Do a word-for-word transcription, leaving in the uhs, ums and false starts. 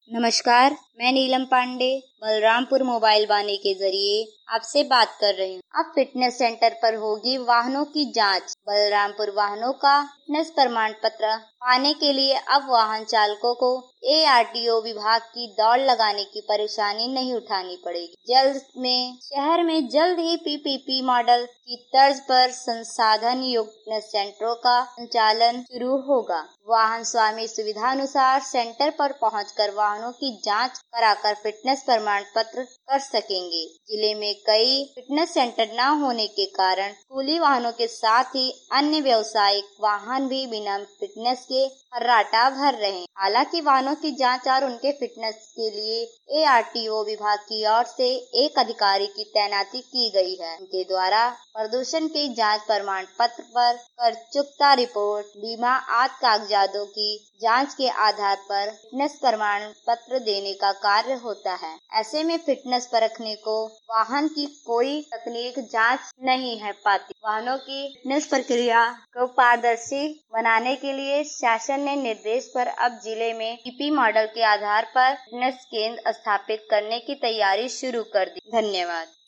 नमस्कार, मैं नीलम पांडे बलरामपुर मोबाइल वाणी के जरिए आपसे बात कर रही हूँ। अब फिटनेस सेंटर पर होगी वाहनों की जांच। बलरामपुर वाहनों का फिटनेस प्रमाण पत्र पाने के लिए अब वाहन चालकों को ए आर टी ओ विभाग की दौड़ लगाने की परेशानी नहीं उठानी पड़ेगी। जल्द में शहर में जल्द ही पी पी पी मॉडल की तर्ज पर संसाधन युक्त फिटनेस सेंटरों का संचालन शुरू होगा। वाहन स्वामी सुविधानुसार सेंटर पर पहुंचकर वाहनों की जांच कराकर फिटनेस प्रमाण पत्र कर सकेंगे। जिले में कई फिटनेस सेंटर न होने के कारण स्कूली वाहनों के साथ ही अन्य व्यावसायिक वाहन भी बिना फिटनेस के फर्राटा भर रहे हैं। हालांकि वाहनों की जांच और उनके फिटनेस के लिए ए आर टी ओ विभाग की ओर से एक अधिकारी की तैनाती की गई है। उनके द्वारा प्रदूषण की जांच, प्रमाण पत्र पर कर चुकता रिपोर्ट, बीमा आदि कागजातों की जांच के आधार पर फिटनेस प्रमाण पत्र देने का कार्य होता है। ऐसे में फिटनेस परखने को वाहन की कोई तकनीक जांच नहीं है पाती। वाहनों की फिटनेस प्रक्रिया को पारदर्शी बनाने के लिए शासन ने निर्देश पर अब जिले में पी पी मॉडल के आधार पर फिटनेस केंद्र स्थापित करने की तैयारी शुरू कर दी। धन्यवाद।